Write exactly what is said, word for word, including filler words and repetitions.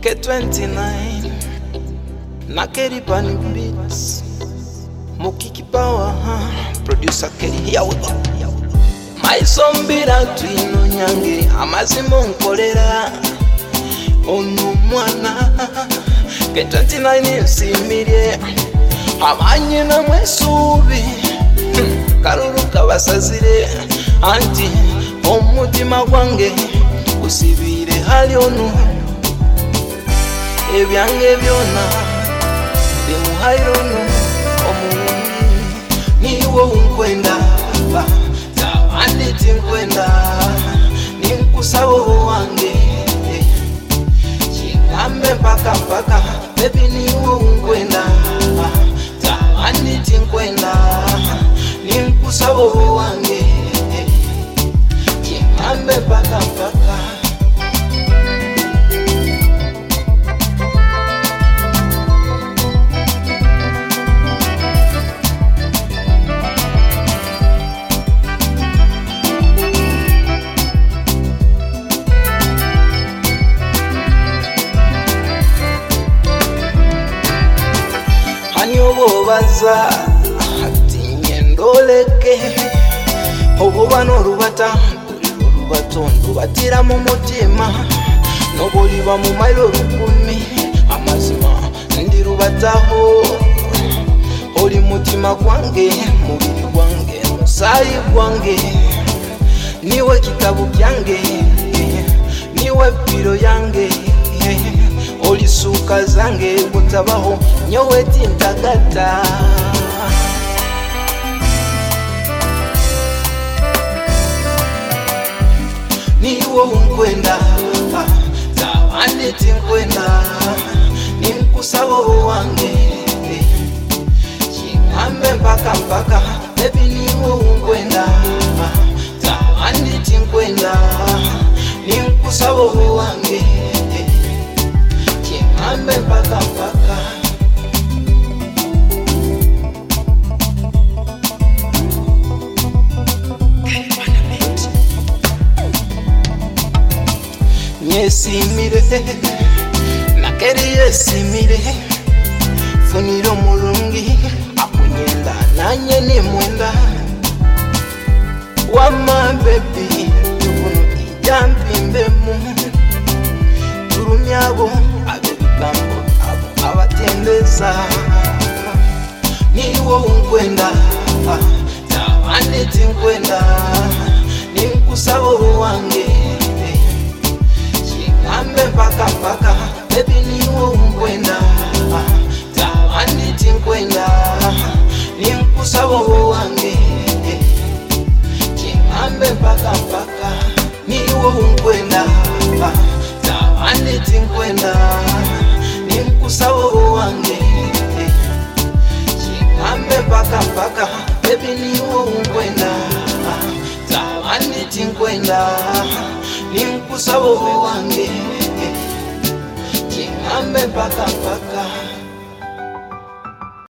K twenty-nine na Kelly Pan Beats, Mukiki Power, producer Kelly. Here we go. My sombira twino nyange amazimo nkolera onu mwana K twenty-nine nsimirye abanye na mwesubi karuru kabasazire anti omutima gwange usibire hali onu ebyange byona bimuhaironu omuntu niwo unkwenda zawandi tinkwenda ninkusabo wange chingambe mpaka mpaka baby niwo unkwenda zawandi tinkwenda ninkusabo wange chingambe mpaka mpaka. Obobaza ati nyendoleke obuba n'olubata olubatondu batira mu mutima n'obuliba mu mailo olukumi amazima ndi lubataho oli mutima gwange mubiri gwange musaayi gwange niwe kitabu kyange niwe piro yange oli suka zange kutabaho nyowe tintagata niwo unkwenda zawandi tinkwenda ninkusabo wange chingambe mpaka mpaka baby niwo unkwenda zawandi tinkwenda ninkusabo wange chingambe mpaka mpaka. Yesimire na Kelly yesimire funiro mulungi akunyenda nanye ni mwenda wama baby yukuno ijambi mbemu turumyabo abebigambo abo abatendeza niwo unkwenda zawandi tinkwenda ninkusabo wange ambe mpaka mpaka baby niwo unkwenda zawandi tinkwenda ninkusabo wange chingambe mpaka mpaka niwo unkwenda zawandi tinkwenda ninkusabo wange chingambe mpaka mpaka baby niwo unkwenda zawandi tinkwenda ninkusabo wange chingambe mpaka mpaka.